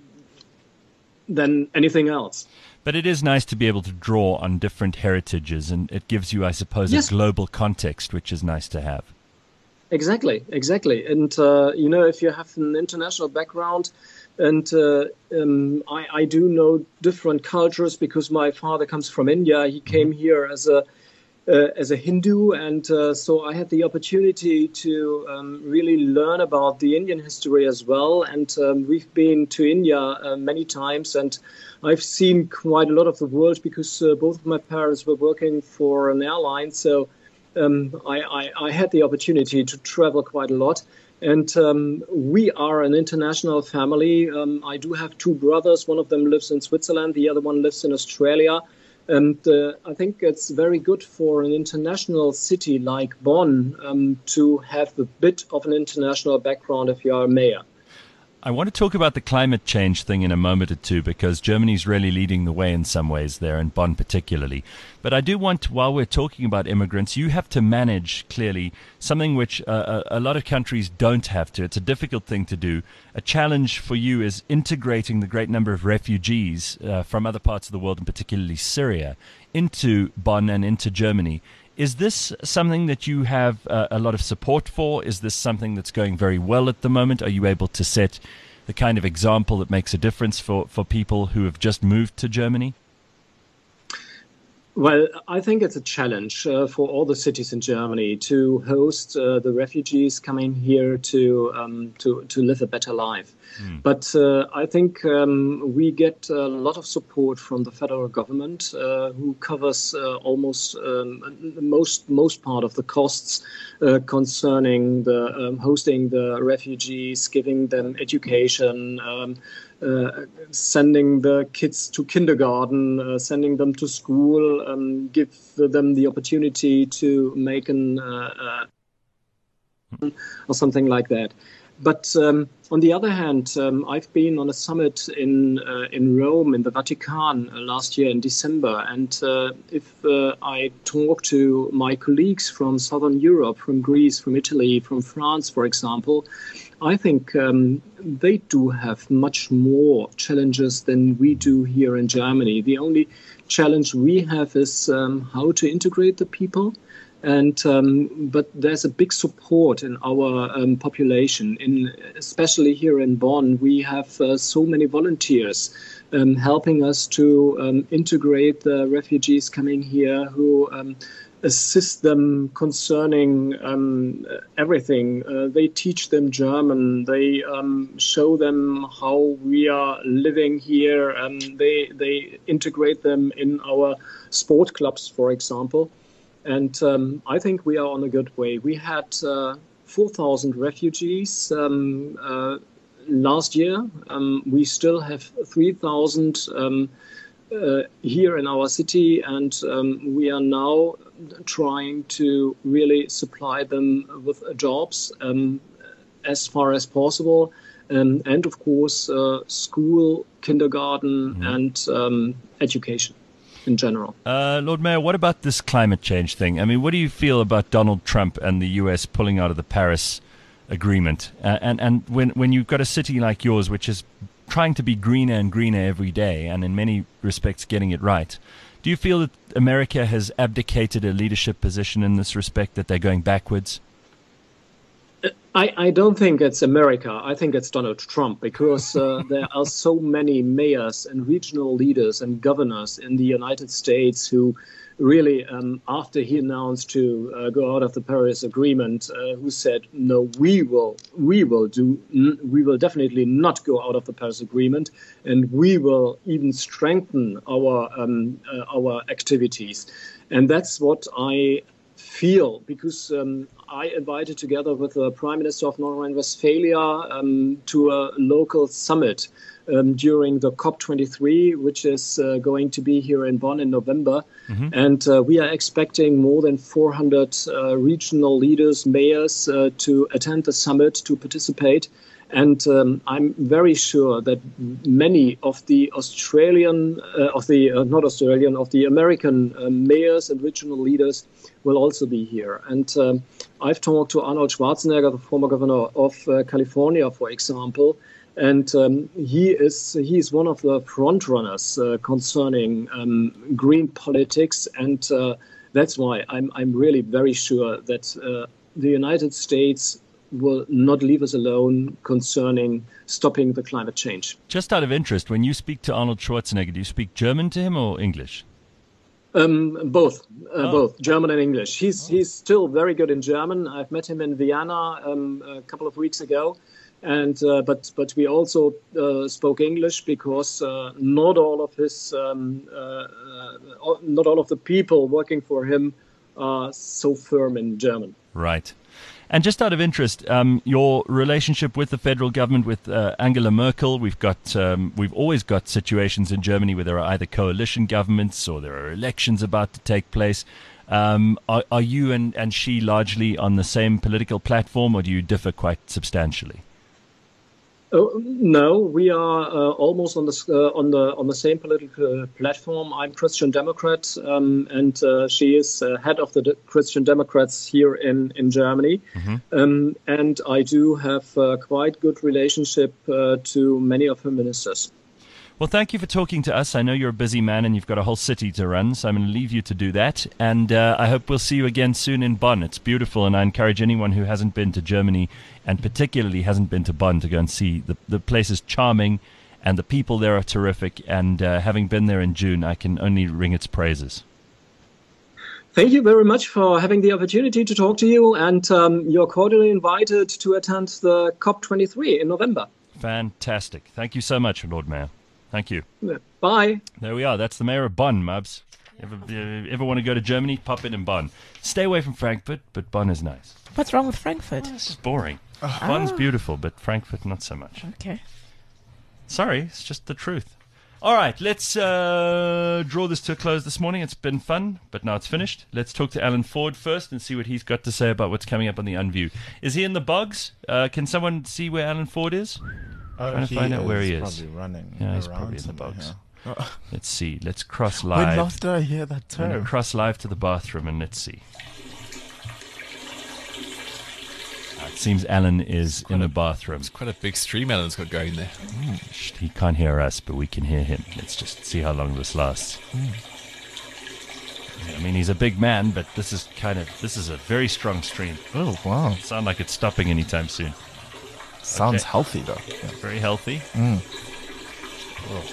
than anything else. But it is nice to be able to draw on different heritages, and it gives you, I suppose, yes. a global context, which is nice to have. Exactly, exactly. And, uh, you know, if you have an international background, and uh, um, I, I do know different cultures because my father comes from India. He came here as a uh, as a Hindu, and uh, so I had the opportunity to um, really learn about the Indian history as well. And um, we've been to India uh, many times, and I've seen quite a lot of the world because uh, both of my parents were working for an airline. So Um, I, I, I had the opportunity to travel quite a lot, and um, we are an international family. Um, I do have two brothers. One of them lives in Switzerland. The other one lives in Australia. And uh, I think it's very good for an international city like Bonn um, to have a bit of an international background if you are a mayor. I want to talk about the climate change thing in a moment or two, because Germany's really leading the way in some ways there, and Bonn particularly. But I do want, while we're talking about immigrants, you have to manage, clearly, something which uh, a lot of countries don't have to. It's a difficult thing to do. A challenge for you is integrating the great number of refugees uh, from other parts of the world, and particularly Syria, into Bonn and into Germany. Is this something that you have uh, a lot of support for? Is this something that's going very well at the moment? Are you able to set the kind of example that makes a difference for, for people who have just moved to Germany? Well, I think it's a challenge uh, for all the cities in Germany to host uh, the refugees coming here to um, to to live a better life. Mm. But uh, I think um, we get a lot of support from the federal government, uh, who covers uh, almost um, most most part of the costs uh, concerning the um, hosting the refugees, giving them education. Um, Uh, sending the kids to kindergarten, uh, sending them to school, um, give them the opportunity to make an uh, uh, or something like that. But um, on the other hand, um, I've been on a summit in uh, in Rome, in the Vatican, uh, last year in December. And uh, if uh, I talk to my colleagues from Southern Europe, from Greece, from Italy, from France, for example, I think um, they do have much more challenges than we do here in Germany. The only challenge we have is um, how to integrate the people. And um, but there's a big support in our um, population, in especially here in Bonn. We have uh, so many volunteers um, helping us to um, integrate the refugees coming here, who um, assist them concerning um, everything. Uh, they teach them German. They um, show them how we are living here. And they they integrate them in our sport clubs, for example. And um, I think we are on a good way. We had uh, four thousand refugees um, uh, last year. Um, we still have three thousand um, uh, here in our city, and um, we are now trying to really supply them with jobs um, as far as possible. Um, and, of course, uh, school, kindergarten, mm-hmm. and um, education. in general. Uh, Lord Mayor, what about this climate change thing? I mean, what do you feel about Donald Trump and the U S pulling out of the Paris Agreement? Uh, and and when, when you've got a city like yours, which is trying to be greener and greener every day, and in many respects getting it right, do you feel that America has abdicated a leadership position in this respect, that they're going backwards? I, I don't think it's America. I think it's Donald Trump, because uh, there are so many mayors and regional leaders and governors in the United States who really, um, after he announced to uh, go out of the Paris Agreement, uh, who said, no, we will, we will do, we will definitely not go out of the Paris Agreement, and we will even strengthen our um, uh, our activities. And that's what I feel, because um, I invited, together with the Prime Minister of North Rhine-Westphalia, um, to a local summit um, during the COP twenty-three, which is uh, going to be here in Bonn in November. Mm-hmm. And uh, we are expecting more than four hundred uh, regional leaders, mayors, uh, to attend the summit, to participate. And um, I'm very sure that many of the Australian, uh, of the uh, not Australian, of the American uh, mayors and regional leaders will also be here. And um, I've talked to Arnold Schwarzenegger, the former governor of uh, California, for example, and um, he is he is one of the front runners uh, concerning um, green politics, and uh, that's why I'm I'm really very sure that uh, the United States will not leave us alone concerning stopping the climate change. Just out of interest, when you speak to Arnold Schwarzenegger, do you speak German to him or English? Um, both, uh, Oh. both German and English. He's he's still very good in German. I've met him in Vienna um, a couple of weeks ago, and uh, but but we also uh, spoke English, because uh, not all of his um, uh, uh, not all of the people working for him are so firm in German. Right. And just out of interest, um, your relationship with the federal government, with uh, Angela Merkel, we've got, um, we've always got situations in Germany where there are either coalition governments or there are elections about to take place. Um, are, are you and, and she largely on the same political platform, or do you differ quite substantially? Oh, no, we are uh, almost on the uh, on the on the same political platform. I'm Christian Democrat, um, and uh, she is uh, head of the De- Christian Democrats here in in Germany. Mm-hmm. Um, and I do have uh, quite good relationship uh, to many of her ministers. Well, thank you for talking to us. I know you're a busy man and you've got a whole city to run, so I'm going to leave you to do that. And uh, I hope we'll see you again soon in Bonn. It's beautiful, and I encourage anyone who hasn't been to Germany, and particularly hasn't been to Bonn, to go and see. The, the place is charming, and the people there are terrific. And uh, having been there in June, I can only ring its praises. Thank you very much for having the opportunity to talk to you, and um, you're cordially invited to attend the COP twenty-three in November. Fantastic. Thank you so much, Lord Mayor. Thank you. Bye. There we are. That's the mayor of Bonn, Mubs. Ever, uh, ever want to go to Germany? Pop in in Bonn. Stay away from Frankfurt, but Bonn is nice. What's wrong with Frankfurt? Well, it's boring. Bonn's beautiful, but Frankfurt not so much. Okay. Sorry, it's just the truth. All right, let's uh, draw this to a close this morning. It's been fun, but now it's finished. Let's talk to Alan Ford first and see what he's got to say about what's coming up on the Unview. Is he in the bogs? Uh, can someone see where Alan Ford is? Oh, Trying to he find out where he is. Probably running. Yeah, he's around probably in the somewhere, bogs. yeah. Oh. Let's see. Let's cross When live. last did I hear that I'm gonna term? cross live to the bathroom and let's see. Uh, It seems Alan is in the bathroom. It's quite a big stream Alan's got going there. Mm, sh- he can't hear us, but we can hear him. Let's just see how long this lasts. Mm. I mean, he's a big man, but this is kind of this is a very strong stream. Oh, wow. Sound like it's stopping anytime soon. Sounds Okay. healthy, though. Yeah. Very healthy. Mm. Whoa.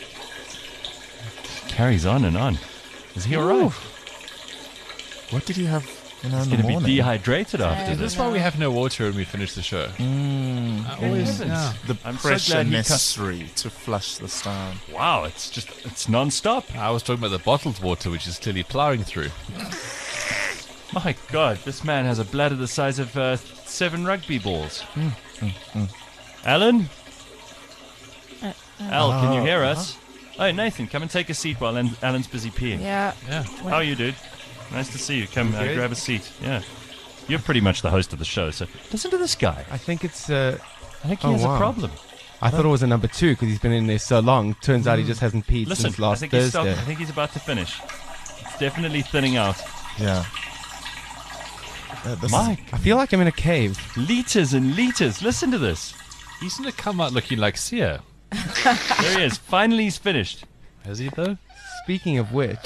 Carries on and on. Is he all right? What did you have you know, He's in the going to be morning? dehydrated Uh, after Is this. this why we have no water when we finish the show? Mm. I always, heavens. yeah. The I'm so pressure glad he ca- necessary to flush this down. Wow, it's just it's non-stop. I was talking about the bottled water, which is clearly ploughing through. My God, this man has a bladder the size of uh, seven rugby balls. Mm, mm, mm. Alan? Uh, uh, Al, can you Oh, hear us? Oh, Nathan, come and take a seat while Alan- Alan's busy peeing. yeah. Yeah. How are you, dude? Nice to see you. Come uh, Good. grab a seat. Yeah. You're pretty much the host of the show, so listen to this guy. I think it's. Uh, I think he Oh, has wow. a problem. I thought it was a number two because he's been in there so long. Turns out he just hasn't peed Listen, since last I think he's Thursday. stopped. I think he's about to finish. It's definitely thinning out. Yeah. Uh, this My, I feel like I'm in a cave. liters and liters. Listen to this. He's going to come out looking like Sia. There he is. Finally, he's finished. Has he, though? Speaking of which,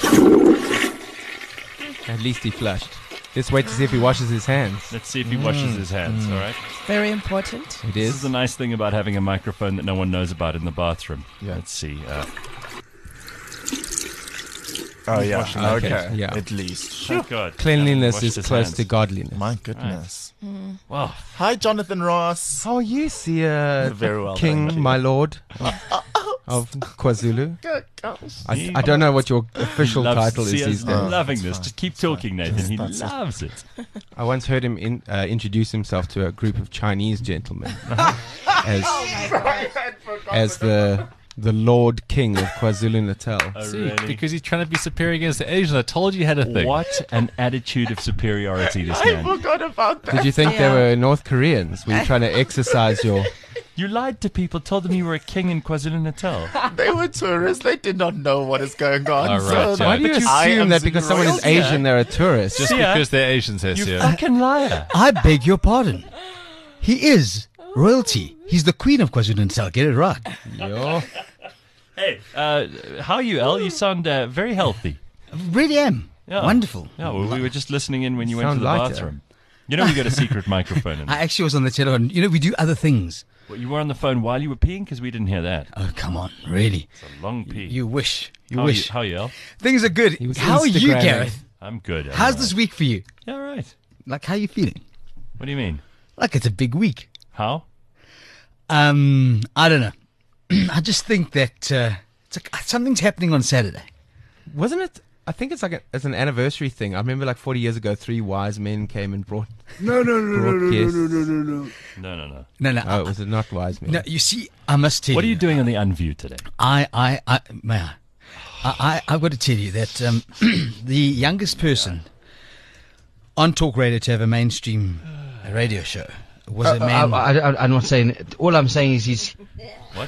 at least he flushed. Let's wait to see if he washes his hands. Let's see if he washes his hands. All right. Very important. It This is is. the nice thing about having a microphone that no one knows about in the bathroom. Yeah. Let's see. Uh, Oh yeah. washing Okay. his hands. Yeah. At least. thank God. Cleanliness Washed is his close hands. to godliness. My goodness. Wow. Hi, Jonathan Ross. How are you, Sia? Very well, King, thank you. my lord of KwaZulu. I, I don't know what your official Loves- title is Sia's these days. loving this. Just keep talking, Nathan. He That's it. loves it. I once heard him in, uh, introduce himself to a group of Chinese gentlemen as as the the Lord King of KwaZulu Natal. Oh, See, really? because he's trying to be superior against the Asians. I told you he had a thing. What an attitude of superiority this I man. forgot about that. Did you think they Yeah. were North Koreans? Were you trying to exercise your? You lied to people, told them you were a king in KwaZulu-Natal. They were tourists. They did not know what is going on. All right, so yeah. Why do you But I assume am that because someone is royalty. Asian they're a tourist? Just Sia, because they're Asians, here, You Sia. fucking liar. I beg your pardon. He is royalty. He's the queen of KwaZulu-Natal. Get it right. Yo. Hey, uh, how are you, El? You sound uh, very healthy. Really am. Yeah. Wonderful. Yeah, well, we were just listening in when you went to Sound the lighter. bathroom. You know we got a secret microphone in I there. actually was on the telephone. You know, we do other things. Well, you were on the phone while you were peeing because we didn't hear that. Oh, come on. Really? It's a long pee. You wish. You how wish. Are you, how are you, El? Things are good. He was How are you, Instagramming. Gareth? I'm good. I'm How's all this right. week for you? Yeah, all right. Like, how are you feeling? What do you mean? Like, it's a big week. How? Um, I don't know. I just think that uh, it's like, something's happening on Saturday. Wasn't it? I think it's like a, it's an anniversary thing. I remember like forty years ago, three wise men came and brought. No, no, no, brought no, no, guests. no, no, no, no. No, no, no. No, no. Oh, was it not wise men? No, you see, I must tell What are you. you doing on the Unview today? I, I, I, may I? I, I, I've got to tell you that um, the youngest person on Talk Radio to have a mainstream radio show was a man. I, I, I'm not saying. All I'm saying is he's. What?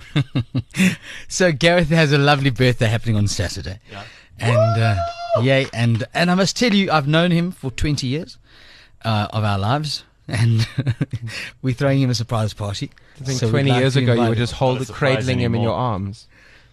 So Gareth has a lovely birthday happening on Saturday, Yeah. and uh, yay! And and I must tell you, I've known him for twenty years uh, of our lives, and we're throwing him a surprise party. I think So we'd twenty like years to ago you were invite just Not hold, a surprise cradling him in anymore. your arms.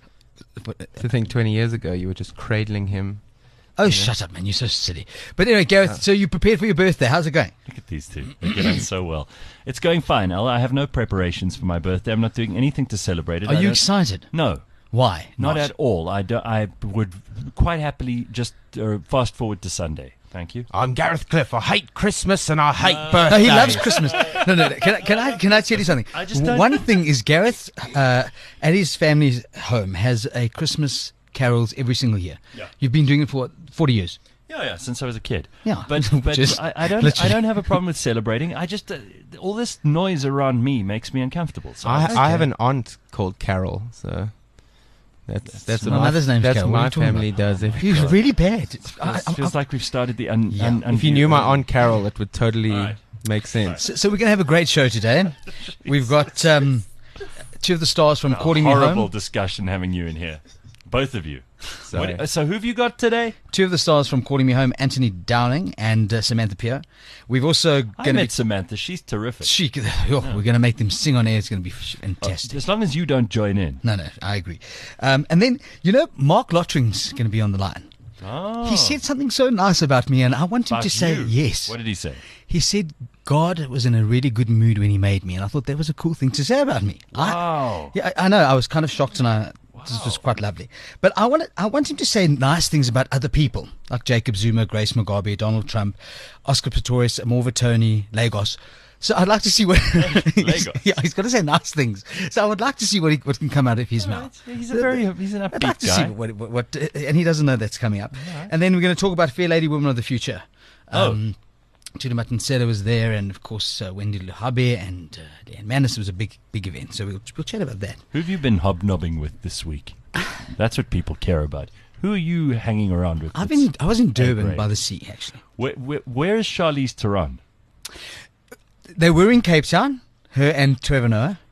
To think twenty years ago you were just cradling him. Oh, shut up, man! You're so silly. But anyway, Gareth, so you prepared for your birthday? How's it going? Look at these two. They get on so well. It's going fine, El. I have no preparations for my birthday. I'm not doing anything to celebrate it. Are I you don't- excited? No. Why? Not, at all. I, do, I would quite happily just uh, fast forward to Sunday. Thank you. I'm Gareth Cliff. I hate Christmas and I hate No, birthdays. he loves Christmas. No, no, no. Can I, can I, can I tell you something? I just don't- One thing is Gareth, uh, at his family's home, has a Christmas carols every single year. Yeah. You've been doing it for what, forty years. Yeah, yeah, since I was a kid. Yeah. But but Just I, I don't I literally. don't have a problem with celebrating. I just uh, all this noise around me makes me uncomfortable. So I, I, I have an aunt called Carol, so that's that's, My what mother's name's that's Carol. What are my you talking family about? does. If, He's really bad. I, it I'm- feels I'm- like we've started the un, Yeah. un, if you Unview knew my thing. aunt Carol, it would totally Right. make sense. so, so we're going to have a great show today. We've got um, two of the stars from A Calling Me horrible Home. discussion having you in here, both of you. Sorry. What, so who have you got today? Two of the stars from Calling Me Home, Anthony Dowling and uh, Samantha Pierre. We've also I going to met be... Samantha. She's terrific. She, oh, We're going to make them sing on air. It's going to be fantastic. As long as you don't join in. No, no, I agree. Um, and then, you know, Mark Lottering's going to be on the line. Oh. He said something so nice about me, and I want him About to say you. yes. What did he say? He said God was in a really good mood when he made me, and I thought that was a cool thing to say about me. I, Wow. yeah, I, I know. I was kind of shocked, and I this was quite lovely. But I want I want him to say nice things about other people, like Jacob Zuma, Grace Mugabe, Donald Trump, Oscar Pistorius, Amorva Tony, Lagos. So I'd like to see what Lagos. yeah, he's got to say nice things. So I would like to see what he, what can come out of his mouth. He's a very he's an I'd upbeat like to guy. see what, what, what uh, and he doesn't know that's coming up. And then we're going to talk about Fair Lady Women of the Future. Um, Julie Matansela was there, and of course uh, Wendy Luhabe and uh, Dan Manis. It was a big, big event. So we'll, we'll chat about that. Who have you been hobnobbing with this week? That's what people care about. Who are you hanging around with? I've that's been. I was in Durban A-grade? by the sea, actually. Where, where, where is Charlize Theron? They were in Cape Town, her and Trevor Noah.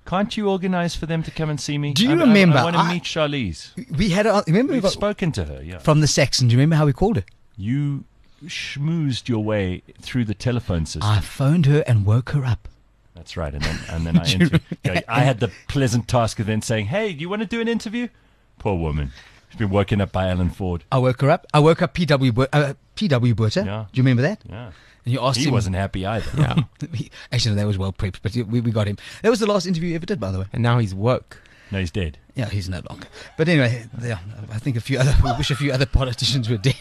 Can't you organise for them to come and see me? Do you I, I- remember? I, want to I- meet Charlize. We had a, remember we We've got spoken to her. Yeah. from the Saxon. Do you remember how we called her? You schmoozed your way through the telephone system. I phoned her and woke her up. That's right, and then and then I Do you inter- I had the pleasant task of then saying, "Hey, do you want to do an interview?" Poor woman, she's been woken up by Alan Ford. I woke her up. I woke up P W Bur- uh, P W Burter. Yeah. Do you remember that? Yeah. And you asked He him. wasn't happy either. Yeah. He- Actually, no, that was well prepped, but we, we got him. That was the last interview you ever did, by the way. And now he's woke. No, he's dead. Yeah, he's no longer. But anyway, yeah, I think a few other. We wish a few other politicians were dead.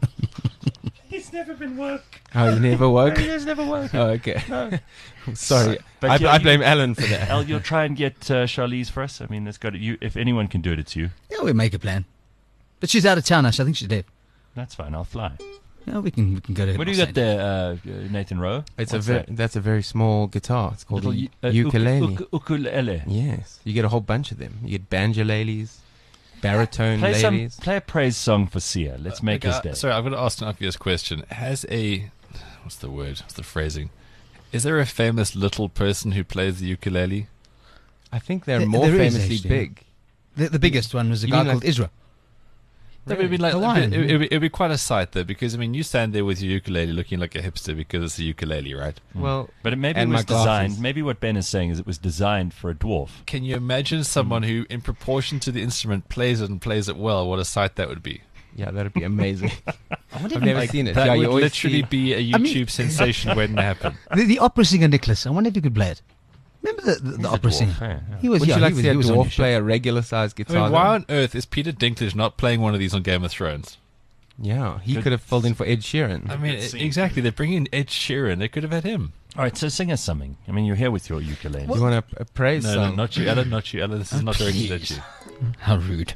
He's never been woke. Oh, you never woke? He has never woke. Oh, okay. No. Sorry. But I, yeah, I you- blame Alan for that. Al, you'll try and get uh, Charlize for us. I mean, it's got you. If anyone can do it, it's you. Yeah, we'll make a plan. But she's out of town now, so I think she's dead. That's fine. I'll fly. Yeah, we can we can go to. What do you Los got there, uh, Nathan Rowe? It's What's a very, that? that's a very small guitar. It's called Little a u- uh, ukulele. uk- uk- ukulele. Yes, you get a whole bunch of them. You get banjolales, baritone Play some. ladies. Play a praise song for Sia. Let's make Okay, his day. Sorry, I'm going to ask an obvious question. Has a what's the word? What's the phrasing? Is there a famous little person who plays the ukulele? I think they're There- more there is, famously actually. big. The, the biggest one was a You guy mean like- called Israel. No, but I mean, like, Hawaiian. it, it, it'd be quite a sight though, because I mean, you stand there with your ukulele looking like a hipster because it's a ukulele, right? Well, But it maybe it and was my glasses. designed. Maybe what Ben is saying is it was designed for a dwarf. Can you imagine someone who, in proportion to the instrument, plays it and plays it well? What a sight that would be! Yeah, that'd be amazing. I've I've never seen it. That Yeah, you would always literally see- be a YouTube I mean- sensation waiting to happen. The, the opera singer Nicholas. I wonder if you could play it. Remember the, the, the He's a opera dwarf, singer? yeah, yeah. He was. Would yeah, you like he to was, see a he was on your dwarf show. play a regular sized I guitar? mean, why though? on earth is Peter Dinklage not playing one of these on Game of Thrones? Yeah, he Good. could have filled in for Ed Sheeran. I mean, Good e- scene. exactly. They're bringing Ed Sheeran. They could have had him. All right, so sing us something. I mean, you're here with your ukulele. You want a, a praise No, no, song? not you, Ella. Not you, Ella. This is Oh, not directed at please. you. How rude.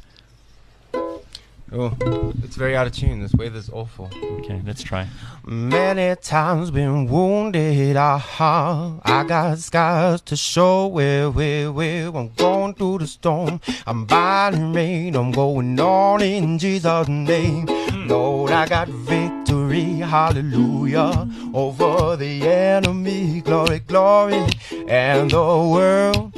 Oh, it's very out of tune. This weather's awful. Okay, let's try. Many times been wounded, ah, I got scars to show where, where, where I'm going through the storm. I'm battling rain, I'm going on in Jesus' name. Lord, I got victory, hallelujah, over the enemy, glory, glory, and the world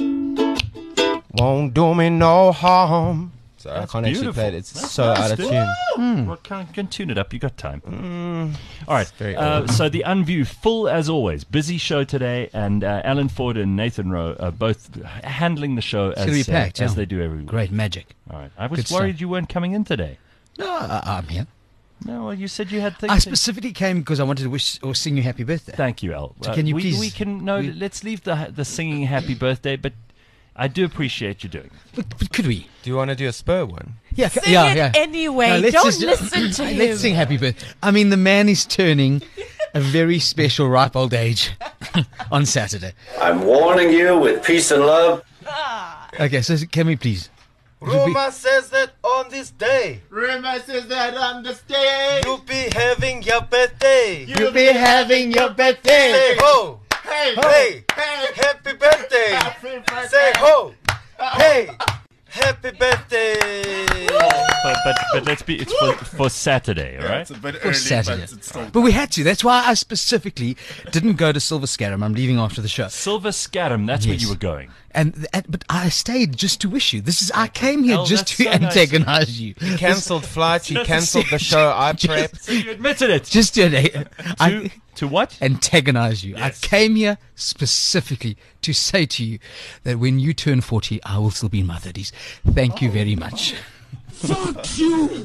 won't do me no harm. So I That's can't actually beautiful. play it. It's That's so nice, out of dude. tune. Well, can, can tune it up. You got time. Mm, All right. very Uh, old. so the Unview, full as always. Busy show today, and uh, Alan Ford and Nathan Rowe are both handling the show gonna as, be packed, uh, as yeah. they do every week. Great magic. All right. I was Good worried stuff. you weren't coming in today. No, I, I'm here. No, well, you said you had things. I to- specifically came because I wanted to wish or sing you happy birthday. Thank you, Al. So can you we, please- We can no. we- let's leave the the singing happy birthday, but I do appreciate you doing it. But, but could we? Do you want to do a spur one? Yeah, Sing yeah, it yeah. anyway. No, let's Don't just- listen to him. Let's sing happy birthday. I mean, the man is turning a very special ripe old age on Saturday. I'm warning you with peace and love. Okay, so can we please? Rumor says that on this day, Rumor says that on this day, you'll be having your birthday. You'll be having your birthday. Say ho, hey, hey, hey, happy birthday. happy birthday. Say ho, hey, happy birthday. But but but let's be. It's for, for Saturday, all Yeah, right? it's a bit For early, Saturday. but it's still. But we had to. That's why I specifically didn't go to Silver Scarum. I'm leaving after the show. Silver Scarum. That's where Yes. you were going. And, and but I stayed just to wish you. This is I came here Oh, just that's to so nice. antagonize you. He cancelled flights. He Just- cancelled the show. I prepped. So you admitted it. Just to, To, I, to what? antagonize you. Yes. I came here specifically to say to you that when you turn forty, I will still be in my thirties. Thank you very much. Fuck you!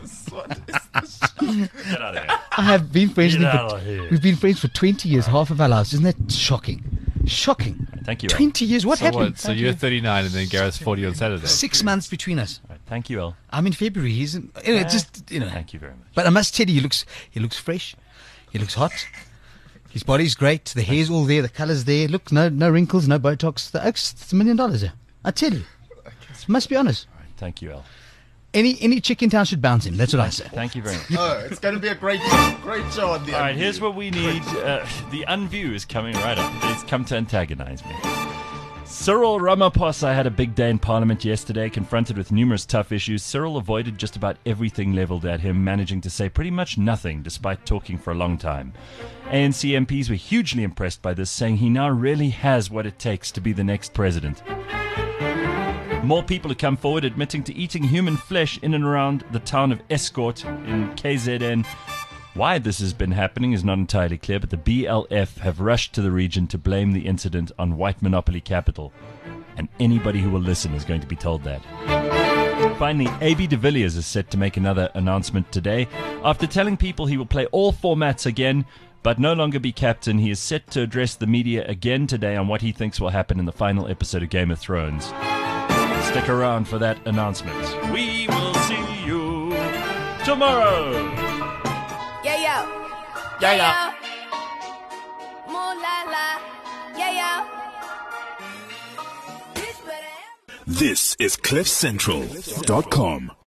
Get out of here. I have been friends Get with him out for, of here. we've been friends for twenty years, half of our lives. Isn't that shocking? Shocking. Thank you, Al. twenty years. What So happened? what? So you're thirty-nine and then Gareth's forty on Saturday. Six months between us. All right, thank you, Al. I'm in February. He's in, you know, Ah, just you know. Thank you very much. But I must tell you, he looks he looks fresh. He looks hot. His body's great. The hair's all there. The colour's there. Look, no no wrinkles, no Botox. The oaks, it's a million dollars there. I tell you. Must be honest. All right, thank you, Al. Any any chick in town should bounce him. That's what I say. Thank you very much. Oh, it's going to be a great, great show on the. All right, Unview. here's what we need. Uh, the Unview is coming right up. It's come to antagonize me. Cyril Ramaphosa had a big day in Parliament yesterday. Confronted with numerous tough issues, Cyril avoided just about everything levelled at him, managing to say pretty much nothing despite talking for a long time. A N C M Ps were hugely impressed by this, saying he now really has what it takes to be the next president. More people have come forward admitting to eating human flesh in and around the town of Escort in K Z N. Why this has been happening is not entirely clear, but the B L F have rushed to the region to blame the incident on white monopoly capital. And anybody who will listen is going to be told that. Finally, A B de Villiers is set to make another announcement today. After telling people he will play all formats again, but no longer be captain, he is set to address the media again today on what he thinks will happen in the final episode of Game of Thrones. Stick around for that announcement. We will see you tomorrow! Yeah, yo. Yeah, yeah. Moon la la. Yeah, yo. This is cliff central dot com.